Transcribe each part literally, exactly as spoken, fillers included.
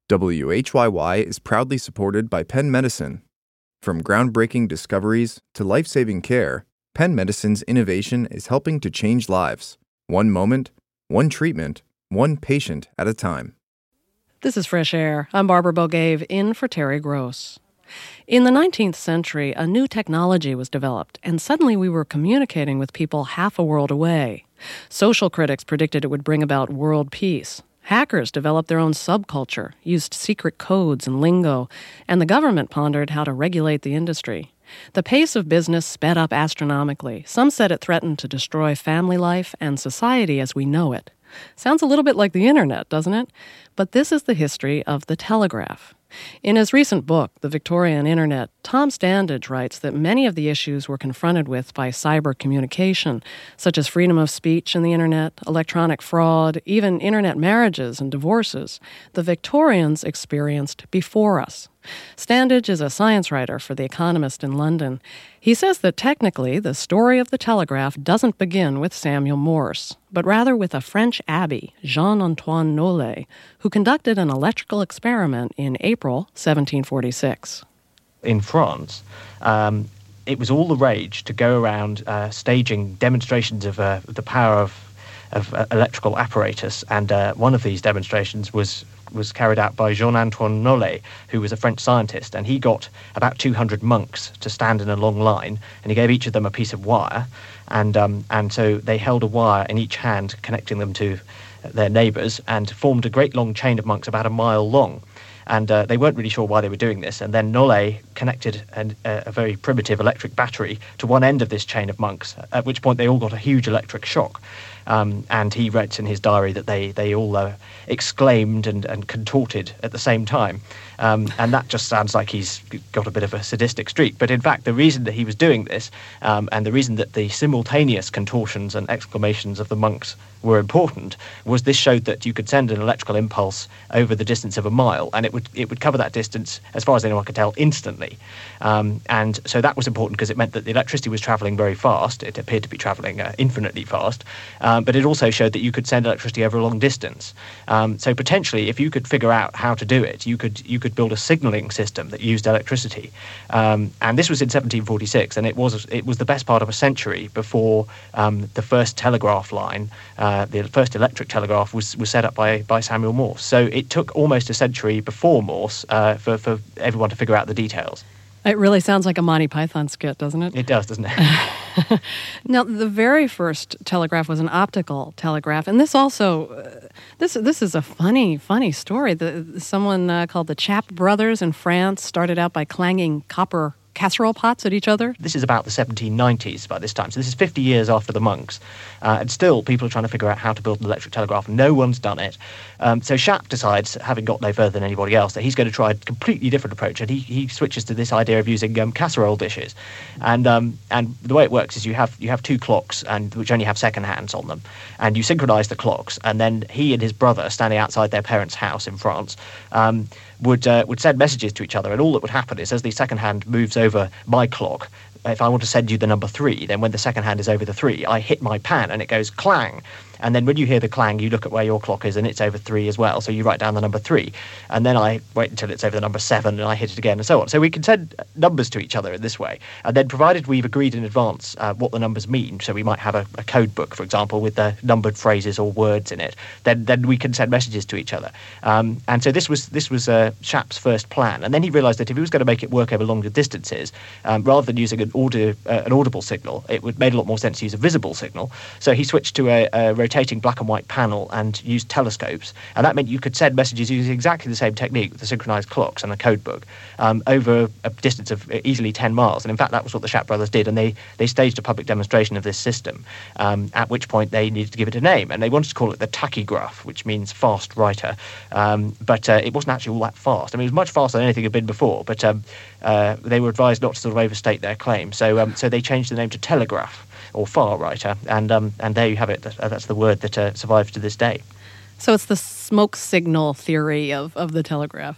W H Y Y is proudly supported by Penn Medicine. From groundbreaking discoveries to life-saving care, Penn Medicine's innovation is helping to change lives, one moment, one treatment, one patient at a time. This is Fresh Air. I'm Barbara Bogaev, in for Terry Gross. In the nineteenth century, a new technology was developed, and suddenly we were communicating with people half a world away. Social critics predicted it would bring about world peace. Hackers developed their own subculture, used secret codes and lingo, and the government pondered how to regulate the industry. The pace of business sped up astronomically. Some said it threatened to destroy family life and society as we know it. Sounds a little bit like the internet, doesn't it? But this is the history of the telegraph. In his recent book, The Victorian Internet, Tom Standage writes that many of the issues we're confronted with by cyber communication, such as freedom of speech in the internet, electronic fraud, even internet marriages and divorces, the Victorians experienced before us. Standage is a science writer for The Economist in London. He says that technically the story of the telegraph doesn't begin with Samuel Morse, but rather with a French abbé, Jean-Antoine Nollet, who conducted an electrical experiment in April seventeen forty-six. In France, um, it was all the rage to go around uh, staging demonstrations of uh, the power of of uh, electrical apparatus, and uh, one of these demonstrations was was carried out by Jean-Antoine Nollet, who was a French scientist, and he got about two hundred monks to stand in a long line, and he gave each of them a piece of wire, and um, and so they held a wire in each hand, connecting them to their neighbours, and formed a great long chain of monks about a mile long. And uh, they weren't really sure why they were doing this. And then Nollet connected an, uh, a very primitive electric battery to one end of this chain of monks, at which point they all got a huge electric shock. Um, and he writes in his diary that they, they all uh, exclaimed and, and contorted at the same time. Um, and that just sounds like he's got a bit of a sadistic streak. But in fact, the reason that he was doing this, um, and the reason that the simultaneous contortions and exclamations of the monks were important, was this showed that you could send an electrical impulse over the distance of a mile, and it would it would cover that distance, as far as anyone could tell, instantly. Um, and so that was important because it meant that the electricity was travelling very fast. It appeared to be travelling uh, infinitely fast. Um, but it also showed that you could send electricity over a long distance. Um, so potentially, if you could figure out how to do it, you could you could build a signalling system that used electricity. Um, and this was in seventeen forty-six, and it was it was the best part of a century before um, the first telegraph line, uh, the first electric telegraph, was, was set up by by Samuel Morse. So it took almost a century before Morse uh, for for everyone to figure out the details. It really sounds like a Monty Python skit, doesn't it? It does, doesn't it? Now, the very first telegraph was an optical telegraph, and this also, uh, this this is a funny, funny story. The, someone uh, called the Chappe brothers in France started out by clanging copper casserole pots at each other. This is about the seventeen nineties by this time, so this is fifty years after the monks, uh, and still people are trying to figure out how to build an electric telegraph. No one's done it. Um, so Chappe decides, having got no further than anybody else, that he's going to try a completely different approach, and he, he switches to this idea of using um, casserole dishes. And um, and the way it works is you have you have two clocks, and which only have second hands on them, and you synchronise the clocks, and then he and his brother, standing outside their parents' house in France, um, would uh, would send messages to each other, and all that would happen is, as the second hand moves over my clock, if I want to send you the number three, then when the second hand is over the three, I hit my pan and it goes clang. And then when you hear the clang, you look at where your clock is and it's over three as well. So you write down the number three. And then I wait until it's over the number seven and I hit it again and so on. So we can send numbers to each other in this way. And then provided we've agreed in advance uh, what the numbers mean, so we might have a, a code book, for example, with the numbered phrases or words in it, then then we can send messages to each other. Um, and so this was this was uh, Chappe's first plan. And then he realised that if he was going to make it work over longer distances, um, rather than using an, audio, uh, an audible signal, it would made a lot more sense to use a visible signal. So he switched to a, a rotating black and white panel and used telescopes, and that meant you could send messages using exactly the same technique with the synchronized clocks and a code book um, over a distance of easily ten miles. And in fact, that was what the Chappe brothers did, and they, they staged a public demonstration of this system, um, at which point they needed to give it a name, and they wanted to call it the tachygraph, which means fast writer. Um, but uh, it wasn't actually all that fast. I mean, it was much faster than anything had been before, but um, uh, they were advised not to sort of overstate their claim. So, um, so they changed the name to telegraph, or far writer, and um, and there you have it. That's the word that uh, survives to this day. So it's the smoke signal theory of, of the telegraph.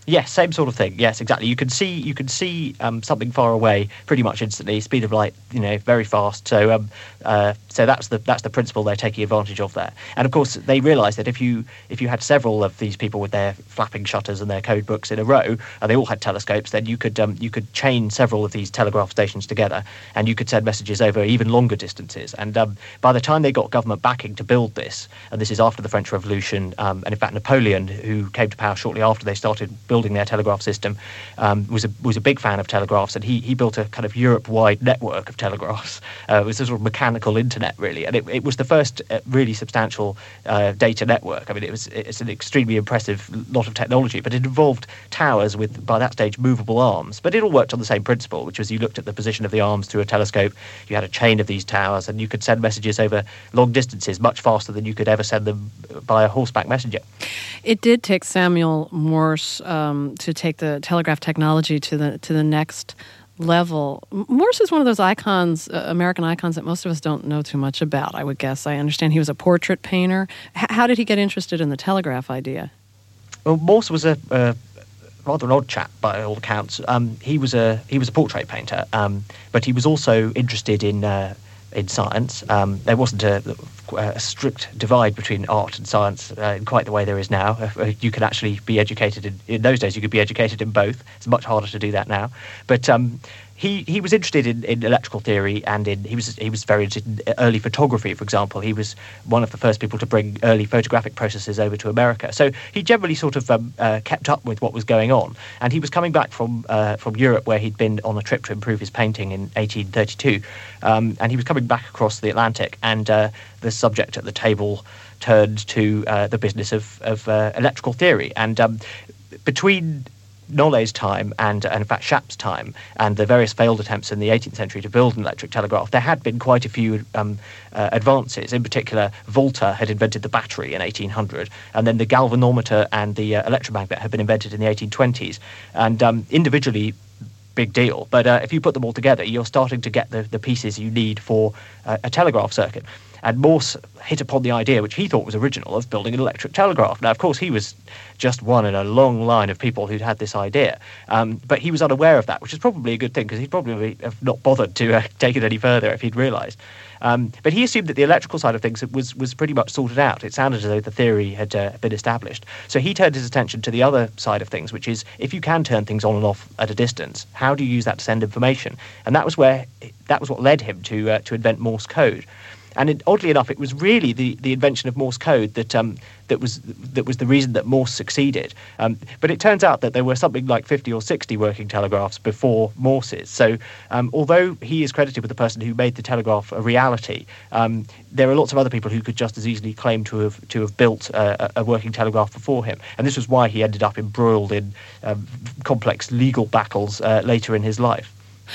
Yes, same sort of thing. Yes, exactly. You can see you can see um, something far away pretty much instantly. Speed of light, you know, very fast. So, um, uh, so that's the that's the principle they're taking advantage of there. And of course, they realised that if you if you had several of these people with their flapping shutters and their code books in a row, and they all had telescopes, then you could um, you could chain several of these telegraph stations together, and you could send messages over even longer distances. And um, by the time they got government backing to build this, and this is after the French Revolution, um, and in fact Napoleon, who came to power shortly after they started building building their telegraph system, um, was a was a big fan of telegraphs, and he he built a kind of Europe-wide network of telegraphs. Uh, it was a sort of mechanical internet, really, and it, it was the first uh, really substantial uh, data network. I mean, it was it's an extremely impressive lot of technology, but it involved towers with, by that stage, movable arms. But it all worked on the same principle, which was you looked at the position of the arms through a telescope, you had a chain of these towers, and you could send messages over long distances much faster than you could ever send them by a horseback messenger. It did take Samuel Morse um, to take the telegraph technology to the to the next level. Morse is one of those icons, uh, American icons, that most of us don't know too much about, I would guess. I understand he was a portrait painter. H- how did he get interested in the telegraph idea? Well, Morse was a, a rather an odd chap by all accounts. Um, he was a he was a portrait painter, um, but he was also interested in uh, in science. Um, there wasn't a, a strict divide between art and science uh, in quite the way there is now. Uh, you could actually be educated in, in those days. You could be educated in both. It's much harder to do that now. But um, he he was interested in, in electrical theory, and in he was he was very interested in early photography. For example, he was one of the first people to bring early photographic processes over to America. So he generally sort of um, uh, kept up with what was going on. And he was coming back from uh, from Europe, where he'd been on a trip to improve his painting in eighteen thirty-two, um, and he was coming back across the Atlantic, and uh, the subject at the table turned to uh, the business of of uh, electrical theory. And um, between Nollet's time and, and in fact Schaap's time and the various failed attempts in the eighteenth century to build an electric telegraph, there had been quite a few um, uh, advances. In particular, Volta had invented the battery in eighteen hundred, and then the galvanometer and the uh, electromagnet had been invented in the eighteen twenties. And um, individually, big deal. But uh, if you put them all together, you're starting to get the, the pieces you need for uh, a telegraph circuit. And Morse hit upon the idea, which he thought was original, of building an electric telegraph. Now, of course, he was just one in a long line of people who'd had this idea. Um, but he was unaware of that, which is probably a good thing, because he'd probably have not bothered to uh, take it any further if he'd realised. Um, but he assumed that the electrical side of things was was pretty much sorted out. It sounded as though the theory had uh, been established. So he turned his attention to the other side of things, which is, if you can turn things on and off at a distance, how do you use that to send information? And that was where that was what led him to uh, to invent Morse code. And it, oddly enough, it was really the, the invention of Morse code that um, that was that was the reason that Morse succeeded. Um, but it turns out that there were something like fifty or sixty working telegraphs before Morse's. So um, although he is credited with the person who made the telegraph a reality, um, there are lots of other people who could just as easily claim to have to have built a, a working telegraph before him. And this was why he ended up embroiled in um, complex legal battles uh, later in his life.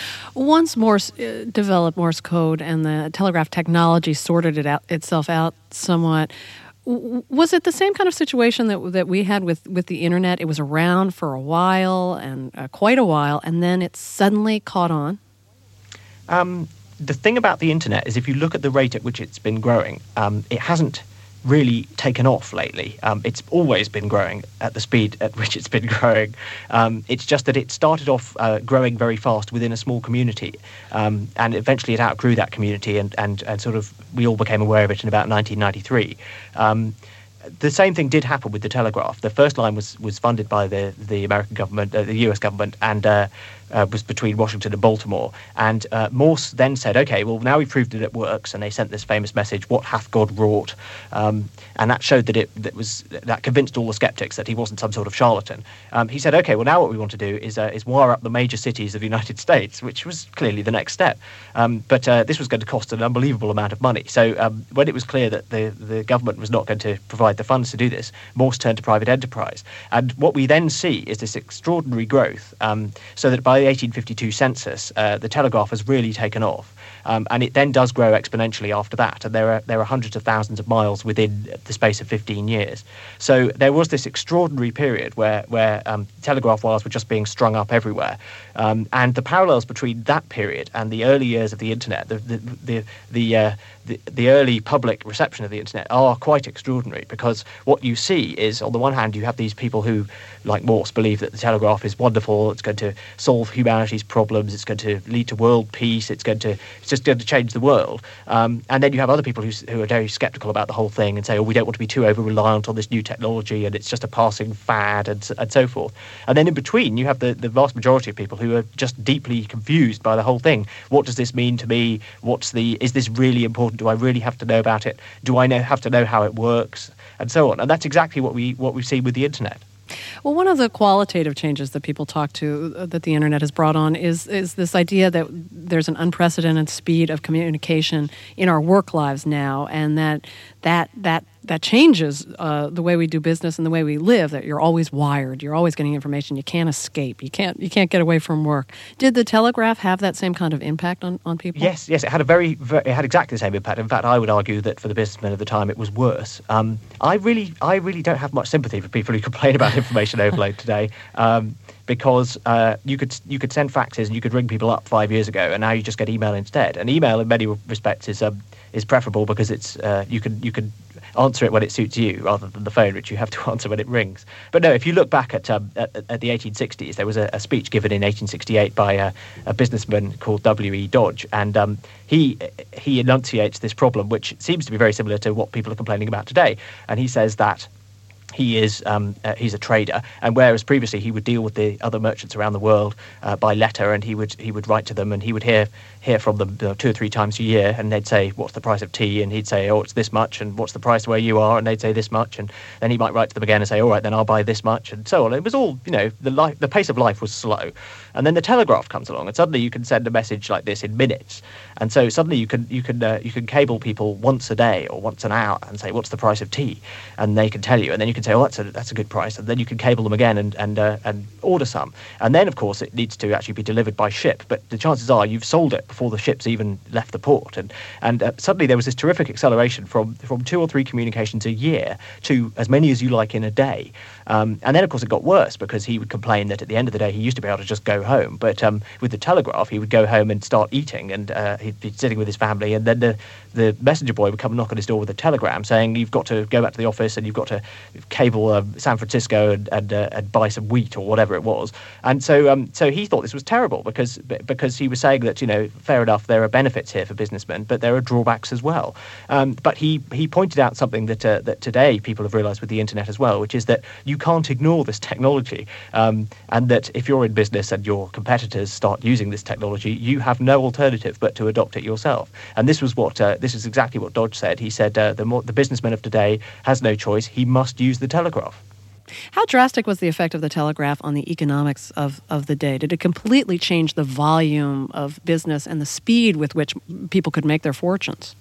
Once Morse uh, developed Morse code and the telegraph technology sorted it out itself out somewhat, w- was it the same kind of situation that that we had with, with the internet? It was around for a while, and uh, quite a while, and then it suddenly caught on? Um, the thing about the internet is, if you look at the rate at which it's been growing, um, it hasn't really taken off lately. Um, it's always been growing at the speed at which it's been growing. Um, it's just that it started off uh, growing very fast within a small community, um, and eventually it outgrew that community, and, and, and sort of we all became aware of it in about nineteen ninety-three. Um, the same thing did happen with the telegraph. The first line was, was funded by the, the American government, uh, the U S government, and uh, uh, was between Washington and Baltimore. And uh, Morse then said, okay, well, now we've proved that it works, and they sent this famous message, "What hath God wrought?" Um, and that showed that it that was that convinced all the skeptics that he wasn't some sort of charlatan. Um, he said, okay, well, now what we want to do is uh, is wire up the major cities of the United States, which was clearly the next step. Um, but uh, this was going to cost an unbelievable amount of money. So um, when it was clear that the, the government was not going to provide the funds to do this, Morse turned to private enterprise. And what we then see is this extraordinary growth, um, so that by the eighteen fifty-two census, uh, the telegraph has really taken off. Um, and it then does grow exponentially after that. And there are there are hundreds of thousands of miles within the space of fifteen years. So there was this extraordinary period where, where um, telegraph wires were just being strung up everywhere. Um, and the parallels between that period and the early years of the internet, the the the the, uh, the, the early public reception of the internet are quite extraordinary, because what you see is, on the one hand, you have these people who, like Morse, believe that the telegraph is wonderful, it's going to solve humanity's problems, it's going to lead to world peace, it's going to it's just going to change the world. Um, and then you have other people who, who are very sceptical about the whole thing and say, oh, we don't want to be too over-reliant on this new technology and it's just a passing fad, and, and so forth. And then in between, you have the, the vast majority of people who are just deeply confused by the whole thing. What does this mean to me? What's the? Is this really important? Do I really have to know about it? Do I know, have to know how it works? And so on. And that's exactly what we what we've seen with the internet. Well, one of the qualitative changes that people talk to uh, that the internet has brought on is is this idea that there's an unprecedented speed of communication in our work lives now, and that that that that changes uh, the way we do business and the way we live. That you're always wired, you're always getting information, you can't escape, you can't you can't get away from work. Did the telegraph have that same kind of impact on, on people? Yes, yes, it had a very, very it had exactly the same impact. In fact, I would argue that for the businessmen of the time, it was worse. Um, I really, I really don't have much sympathy for people who complain about information overload today. Um, because uh, you could you could send faxes and you could ring people up five years ago, and now you just get email instead. And email, in many respects, is um, is preferable because it's uh, you can you can answer it when it suits you rather than the phone, which you have to answer when it rings. But no, if you look back at um, at, at the eighteen sixties, there was a, a speech given in eighteen sixty-eight by a, a businessman called W E Dodge, and um, he he enunciates this problem, which seems to be very similar to what people are complaining about today. And he says that he is um, uh, he's a trader, and whereas previously he would deal with the other merchants around the world uh, by letter, and he would he would write to them, and he would hear hear from them uh, two or three times a year, and they'd say, what's the price of tea? And he'd say, oh, it's this much. And what's the price where you are? And they'd say this much. And then he might write to them again and say, all right, then I'll buy this much, and so on. It was all, you know, the life, the pace of life was slow. And then the telegraph comes along, and suddenly you can send a message like this in minutes. And so suddenly you can you can uh, you can cable people once a day or once an hour and say, what's the price of tea? And they can tell you, and then you can say, oh, that's a that's a good price, and then you can cable them again and and uh, and order some. And then of course it needs to actually be delivered by ship, but the chances are you've sold it before the ship's even left the port. And and uh, suddenly there was this terrific acceleration from from two or three communications a year to as many as you like in a day. Um, and then of course it got worse, because he would complain that at the end of the day he used to be able to just go home, but um, with the telegraph he would go home and start eating, and uh, he'd be sitting with his family, and then the the messenger boy would come and knock on his door with a telegram saying you've got to go back to the office and you've got to cable uh, San Francisco and and, uh, and buy some wheat or whatever it was. And so um, so he thought this was terrible, because because he was saying that, you know, fair enough, there are benefits here for businessmen, but there are drawbacks as well. Um, but he he pointed out something that uh, that today people have realised with the internet as well, which is that you can't ignore this technology, um, and that if you're in business and your competitors start using this technology, you have no alternative but to adopt it yourself. And this was what uh, this is exactly what Dodge said. He said uh, the more, the businessman of today has no choice; he must use the telegraph. How drastic was the effect of the telegraph on the economics of, of the day? Did it completely change the volume of business and the speed with which people could make their fortunes?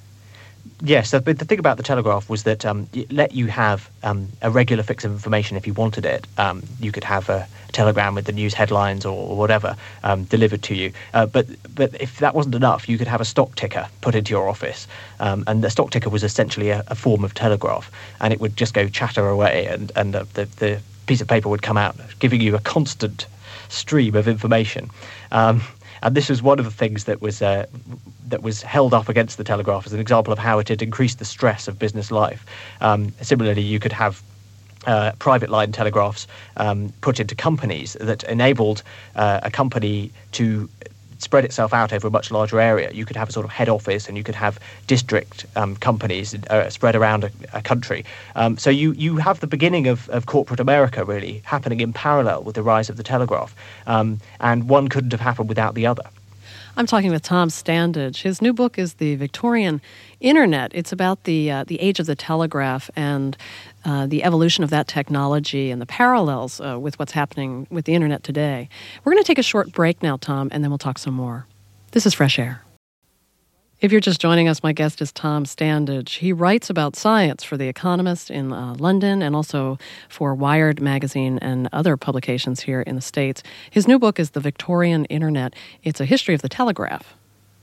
Yes, but the thing about the telegraph was that um, it let you have um, a regular fix of information if you wanted it. Um, you could have a telegram with the news headlines or, or whatever um, delivered to you. Uh, but but if that wasn't enough, you could have a stock ticker put into your office. Um, and the stock ticker was essentially a, a form of telegraph. And it would just go chatter away, and, and uh, the, the piece of paper would come out, giving you a constant stream of information. Um, And this was one of the things that was uh, that was held up against the telegraph as an example of how it had increased the stress of business life. Um, similarly, you could have uh, private line telegraphs um, put into companies that enabled uh, a company to spread itself out over a much larger area. You could have a sort of head office, and you could have district um, companies uh, spread around a, a country. Um, so you you have the beginning of, of corporate America really happening in parallel with the rise of the telegraph. Um, and one couldn't have happened without the other. I'm talking with Tom Standage. His new book is The Victorian Internet. It's about the uh, the age of the telegraph and uh, the evolution of that technology and the parallels uh, with what's happening with the internet today. We're going to take a short break now, Tom, and then we'll talk some more. This is Fresh Air. If you're just joining us, my guest is Tom Standage. He writes about science for The Economist in uh, London and also for Wired magazine and other publications here in the States. His new book is The Victorian Internet. It's a history of the telegraph.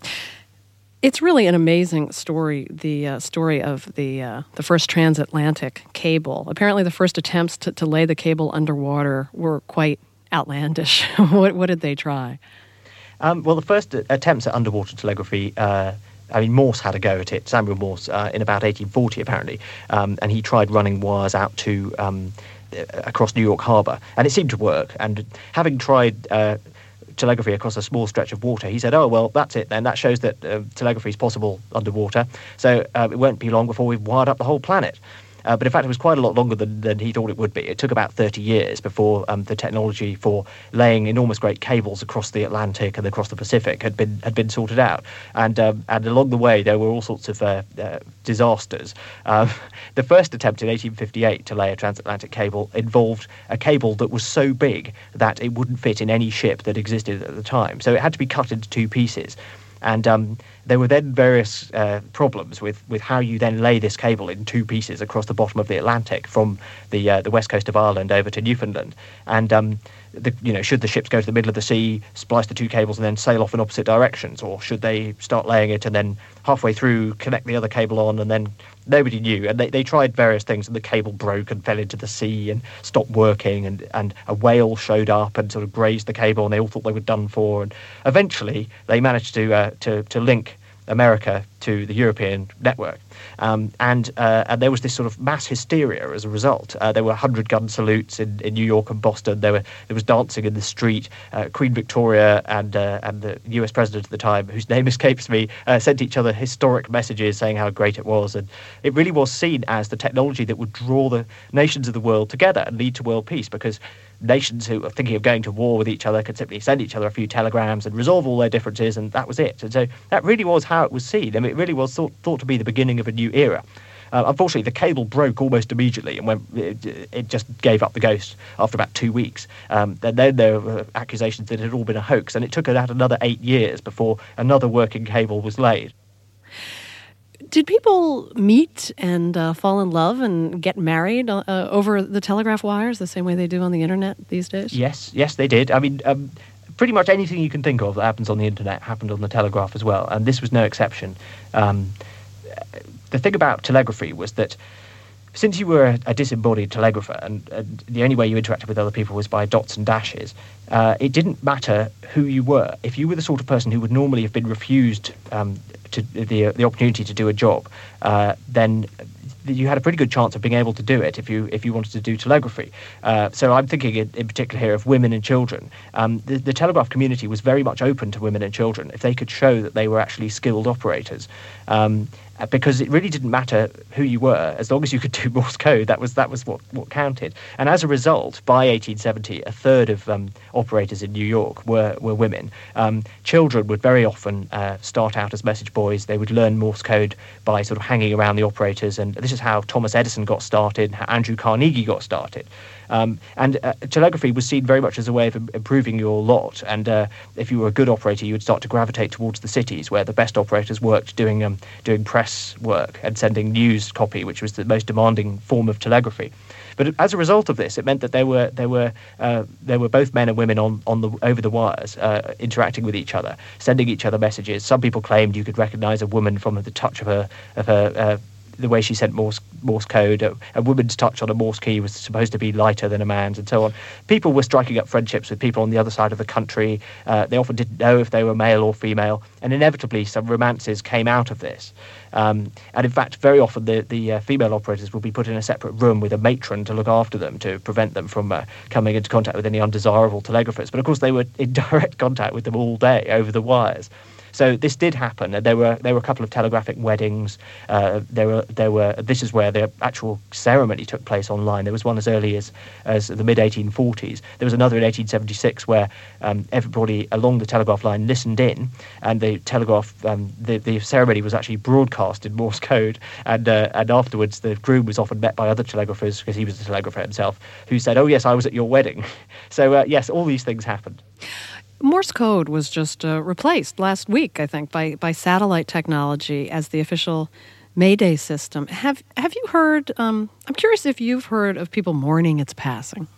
It's really an amazing story, the uh, story of the uh, the first transatlantic cable. Apparently the first attempts to, to lay the cable underwater were quite outlandish. what, what did they try? Um, well, the first attempts at underwater telegraphy, uh, I mean, Morse had a go at it, Samuel Morse, uh, in about eighteen forty, apparently, um, and he tried running wires out to um, across New York Harbour, and it seemed to work. And having tried uh, telegraphy across a small stretch of water, he said, oh, well, that's it then. That shows that uh, telegraphy is possible underwater, so uh, it won't be long before we've wired up the whole planet. Uh, but in fact, it was quite a lot longer than, than he thought it would be. It took about thirty years before um, the technology for laying enormous great cables across the Atlantic and across the Pacific had been had been sorted out. And um, and along the way, there were all sorts of uh, uh, disasters. Uh, the first attempt in eighteen fifty-eight to lay a transatlantic cable involved a cable that was so big that it wouldn't fit in any ship that existed at the time. So it had to be cut into two pieces. And um, there were then various uh, problems with, with how you then lay this cable in two pieces across the bottom of the Atlantic from the uh, the west coast of Ireland over to Newfoundland. And um, the, you know, should the ships go to the middle of the sea, splice the two cables, and then sail off in opposite directions, or should they start laying it and then halfway through connect the other cable on, and then nobody knew. And they, they tried various things, and the cable broke and fell into the sea and stopped working, and, and a whale showed up and sort of grazed the cable, and they all thought they were done for. And eventually they managed to uh, to to link America to the European network. Um, and, uh, and there was this sort of mass hysteria as a result. Uh, there were hundred-gun salutes in, in New York and Boston. There were there was dancing in the street. Uh, Queen Victoria and uh, and the U S president at the time, whose name escapes me, uh, sent each other historic messages saying how great it was. And it really was seen as the technology that would draw the nations of the world together and lead to world peace, because nations who are thinking of going to war with each other could simply send each other a few telegrams and resolve all their differences, and that was it. And so that really was how it was seen. I mean, it really was thought, thought to be the beginning of a new era. Uh, unfortunately, the cable broke almost immediately, and when it, it just gave up the ghost after about two weeks. Um, then, then there were accusations that it had all been a hoax, and it took about another eight years before another working cable was laid. Did people meet and uh, fall in love and get married uh, over the telegraph wires the same way they do on the internet these days? Yes, yes, they did. I mean, um, pretty much anything you can think of that happens on the internet happened on the telegraph as well, and this was no exception. Um, the thing about telegraphy was that since you were a, a disembodied telegrapher, and, and the only way you interacted with other people was by dots and dashes, uh, it didn't matter who you were. If you were the sort of person who would normally have been refused um, to the the opportunity to do a job, uh, then you had a pretty good chance of being able to do it if you if you wanted to do telegraphy. Uh, so I'm thinking in, in particular here of women and children. Um, the, the telegraph community was very much open to women and children if they could show that they were actually skilled operators. Um, because it really didn't matter who you were, as long as you could do Morse code, that was that was what, what counted. And as a result, by eighteen seventy, a third of um, operators in New York were, were women. Um, children would very often uh, start out as message boys. They would learn Morse code by sort of hanging around the operators, and this is how Thomas Edison got started, how Andrew Carnegie got started. Um, and uh, telegraphy was seen very much as a way of improving your lot. And uh, if you were a good operator, you would start to gravitate towards the cities where the best operators worked doing um, doing press work and sending news copy, which was the most demanding form of telegraphy. But as a result of this, it meant that there were there were uh, there were both men and women on, on the over the wires uh, interacting with each other, sending each other messages. Some people claimed you could recognise a woman from the touch of her of her. Uh, the way she sent Morse, Morse code. A, a woman's touch on a Morse key was supposed to be lighter than a man's, and so on. People were striking up friendships with people on the other side of the country. Uh, they often didn't know if they were male or female, and inevitably some romances came out of this. Um, and in fact, very often the, the uh, female operators will be put in a separate room with a matron to look after them, to prevent them from uh, coming into contact with any undesirable telegraphers. But of course, they were in direct contact with them all day over the wires. So this did happen, and there were there were a couple of telegraphic weddings. Uh, there were there were this is where the actual ceremony took place online. There was one as early as as the mid eighteen forties. There was another in eighteen seventy-six where um, everybody along the telegraph line listened in, and the telegraph um, the the ceremony was actually broadcast in Morse code. And uh, and afterwards, the groom was often met by other telegraphers, because he was a telegrapher himself, who said, "Oh yes, I was at your wedding." So uh, yes, all these things happened. Morse code was just uh, replaced last week, I think, by, by satellite technology as the official Mayday system. Have have you heard, um, I'm curious if you've heard of people mourning its passing.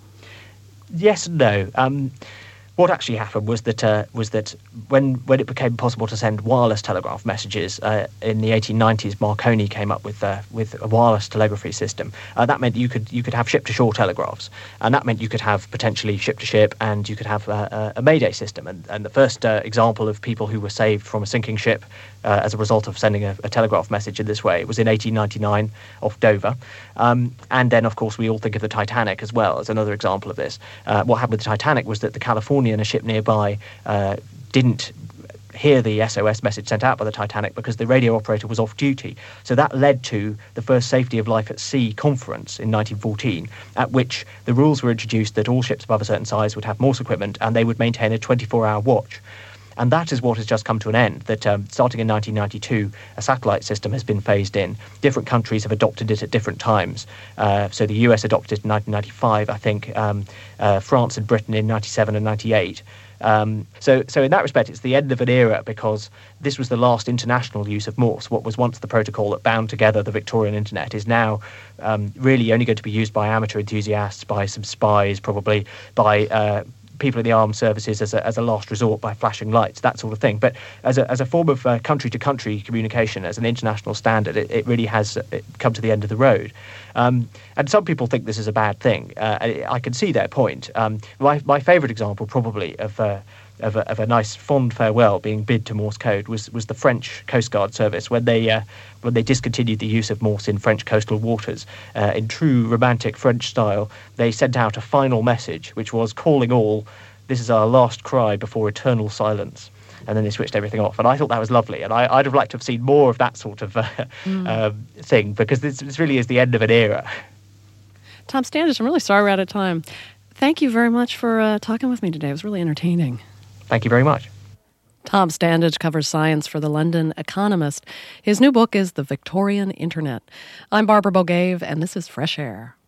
Yes and no. Um, what actually happened was that uh, was that when when it became possible to send wireless telegraph messages uh, in the eighteen nineties, Marconi came up with uh, with a wireless telegraphy system. Uh, that meant you could you could have ship-to-shore telegraphs, and that meant you could have potentially ship-to-ship, and you could have uh, a Mayday system. And and the first uh, example of people who were saved from a sinking ship uh, as a result of sending a, a telegraph message in this way was in eighteen ninety-nine off Dover. Um, and then, of course, we all think of the Titanic as well as another example of this. Uh, what happened with the Titanic was that the Californian, a ship nearby, uh, didn't hear the S O S message sent out by the Titanic because the radio operator was off duty. So that led to the first Safety of Life at Sea conference in nineteen fourteen, at which the rules were introduced that all ships above a certain size would have Morse equipment and they would maintain a twenty-four hour watch. And that is what has just come to an end, that um, starting in nineteen ninety-two, a satellite system has been phased in. Different countries have adopted it at different times. Uh, so the U S adopted it in nineteen ninety-five, I think, um, uh, France and Britain in ninety-seven and ninety-eight. Um, so, so in that respect, it's the end of an era because this was the last international use of Morse. What was once the protocol that bound together the Victorian internet is now um, really only going to be used by amateur enthusiasts, by some spies, probably by uh, people in the armed services as a, as a last resort, by flashing lights, that sort of thing. But as a, as a form of uh, country-to-country communication, as an international standard, it, it really has it come to the end of the road. Um, and some people think this is a bad thing. Uh, I, I can see their point. Um, my my favourite example, probably, of uh, of a, of a nice fond farewell being bid to Morse code was was the French Coast Guard service when they uh, when they discontinued the use of Morse in French coastal waters. Uh, in true romantic French style, they sent out a final message which was calling all, "This is our last cry before eternal silence." And then they switched everything off. And I thought that was lovely. And I, I'd have liked to have seen more of that sort of uh, mm. um, thing, because this, this really is the end of an era. Tom Standage, I'm really sorry we're out of time. Thank you very much for uh, talking with me today. It was really entertaining. Thank you very much. Tom Standage covers science for the London Economist. His new book is The Victorian Internet. I'm Barbara Bogave, and this is Fresh Air.